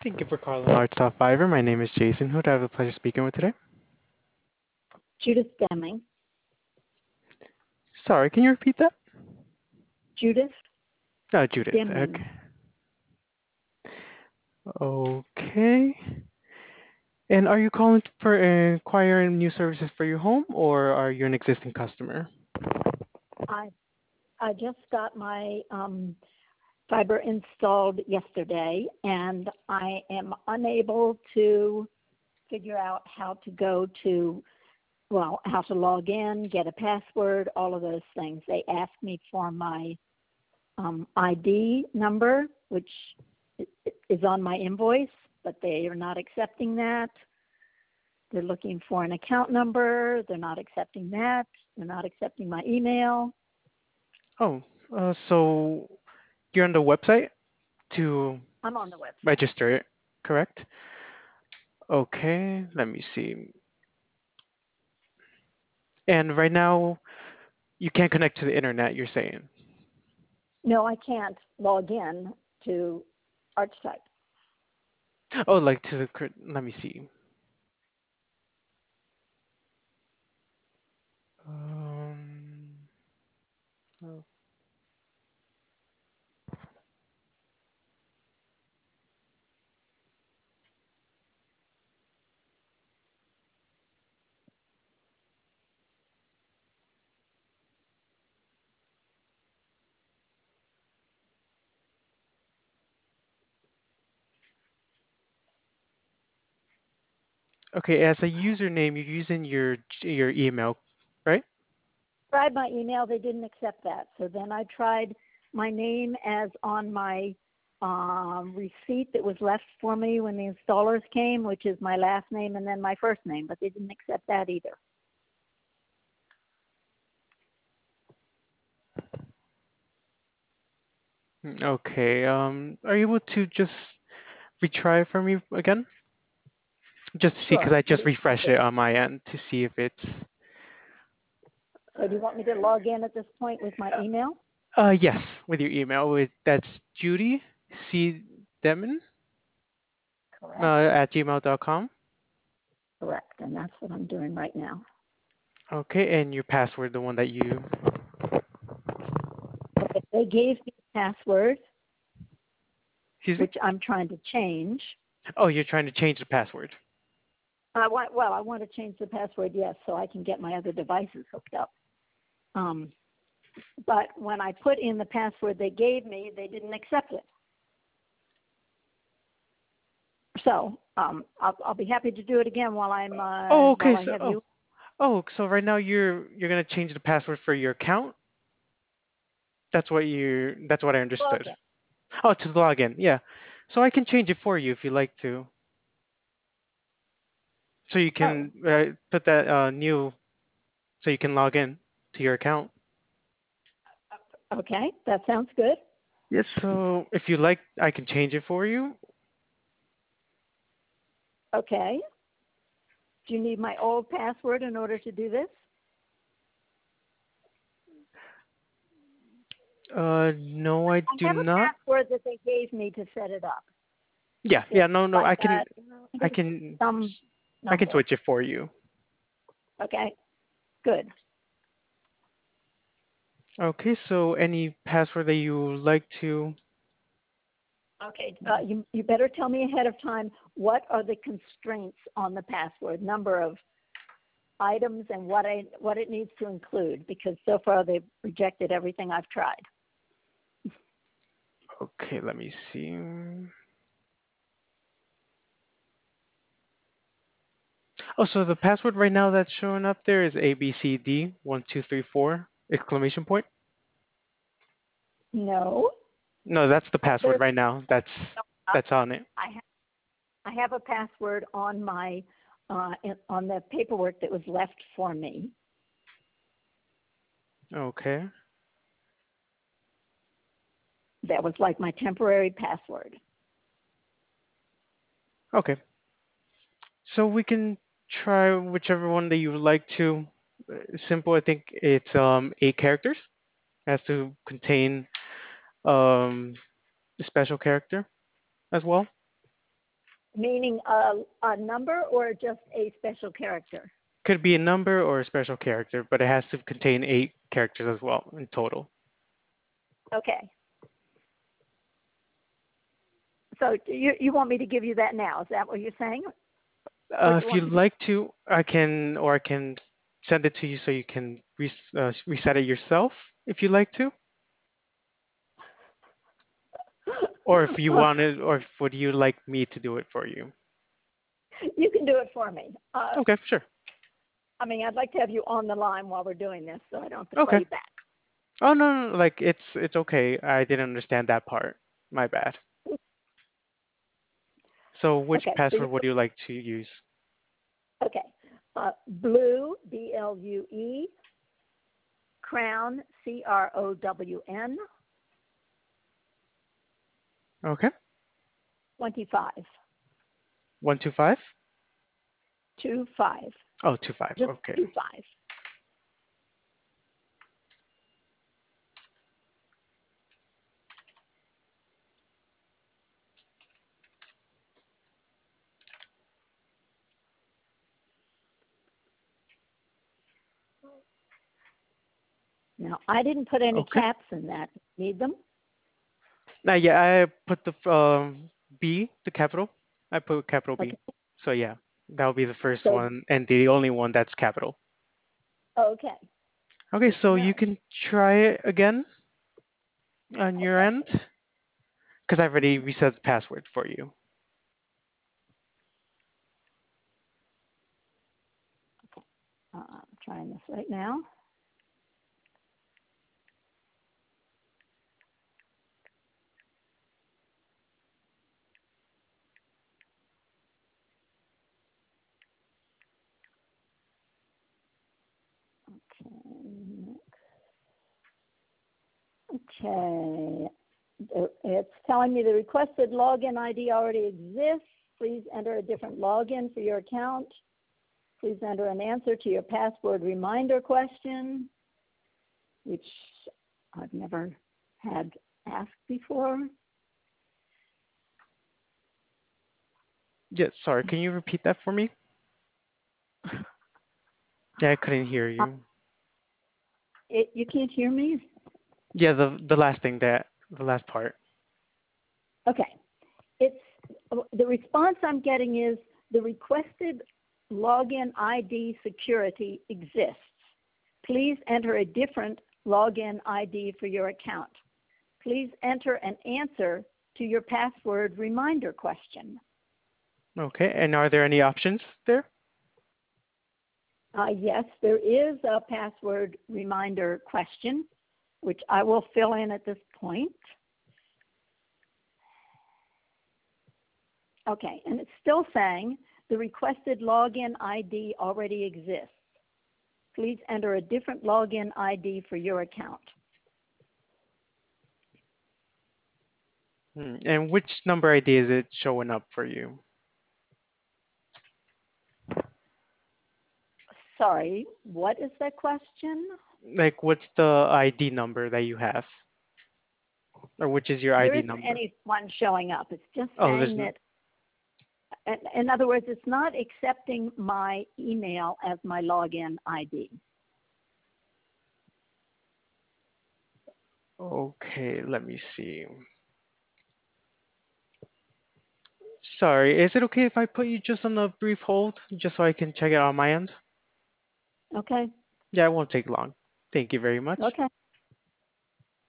Thank you for calling Arts Top Fiver. My name is Jason. Who do I have the pleasure speaking with today? Judith Deming. Sorry, can you repeat that? Judith Judith. Deming. Okay. Okay. And are you calling for inquiring new services for your home, or are you an existing customer? I I just got my fiber installed yesterday, and I am unable to figure out how to go to, well, how to log in, get a password, all of those things. They asked me for my ID number, which is on my invoice, but they are not accepting that. They're looking for an account number. They're not accepting that. They're not accepting my email. Oh, so you're on the website to I'm on the website. register it, correct? Okay, let me see. And right now, you can't connect to the internet, you're saying? No, I can't log in to ArchType. Oh, like to the, let me see. Um, oh, okay, as a username, you're using your email, right? Tried my email, they didn't accept that. So then I tried my name as on my receipt that was left for me when the installers came, which is my last name and then my first name, but they didn't accept that either. Okay. Are you able to just retry for me again? Just to see, because Sure. I just refreshed it on my end to see if it's. So do you want me to log in at this point with my email? Yes, with your email. That's Judy C. Demon Correct. at gmail.com. Correct. And that's what I'm doing right now. Okay, and your password, the one that you. Okay. They gave me a password, Excuse me? which I'm trying to change. Oh, you're trying to change the password. I want to change the password, yes, so I can get my other devices hooked up. Um, but when I put in the password they gave me, they didn't accept it. So I'll be happy to do it again while Oh, okay. while I So, have you. so right now you're gonna change the password for your account. That's what I understood. Login. Oh, to the login, yeah. So I can change it for you if you like to. So you Oh, can put that new, so you can log in to your account. okay, that sounds good. Yes. So if you like, I can change it for you. Okay. Do you need my old password in order to do this? No, I I do have a not. password that they gave me to set it up. Yeah, yeah, It's no, no, like I can, some I can number. switch it for you. Okay, good. Okay, so any password that you would like to. Okay, you better tell me ahead of time what are the constraints on the password, number of items, and what it needs to include, because so far they've rejected everything I've tried. Okay, let me see. Oh, so the password right now that's showing up there is ABCD1234 exclamation point. No, No, that's the password there's right now. no, That's on it. I have I have a password on my on the paperwork that was left for me. Okay. That was like my temporary password. Okay. So we can try whichever one that you would like to. Simple, I think it's 8 characters. It has to contain a special character as well. Meaning a number or just a special character? Could be a number or a special character, but it has to contain 8 characters as well in total. Okay. So you want me to give you that now? Is that what you're saying? Or do you If want you'd me like to, I can send it to you so you can reset it yourself if you'd like to. Or if you Well, wanted, or would you like me to do it for you? you can do it for me. Okay, sure. I mean, I'd like to have you on the line while we're doing this, so I don't have to call Okay. you back. Oh no, no, like it's okay. I didn't understand that part. My bad. So which Okay. So password would you like to use? okay. Blue, BLUE, Crown, CROWN, Okay. 25, 125? 25, Oh, 25. just Okay. 25. Now, I didn't put any Okay. caps in that. Need them? Now, yeah, I put the B, the capital. I put capital Okay. B. So yeah, that'll be the first So, one and the only one that's capital. okay. Okay, Good to so you know. can try it again on your Okay. end because I've already reset the password for you. I'm trying this right now. Okay. Okay. It's telling me the requested login ID already exists. Please enter a different login for your account. Please enter an answer to your password reminder question, which I've never had asked before. Yeah, sorry, can you repeat that for me? Yeah, I couldn't hear you. You can't hear me? Yeah, the last thing the last part. Okay. It's the response I'm getting is the requested login ID security exists. Please enter a different login ID for your account. Please enter an answer to your password reminder question. Okay, and are there any options there? Yes, there is a password reminder question, which I will fill in at this point. Okay, and it's still saying the requested login ID already exists. Please enter a different login ID for your account. And which number ID is it showing up for you? Sorry, what is that question? Like, what's the ID number that you have? Or which is your There ID isn't number? any one showing up. It's just Oh, there's saying no. that, in other words, it's not accepting my email as my login ID. Okay, let me see. Sorry, is it okay if I put you just on a brief hold, just so I can check it on my end? Okay, Yeah, it won't take long. Thank you very much. okay.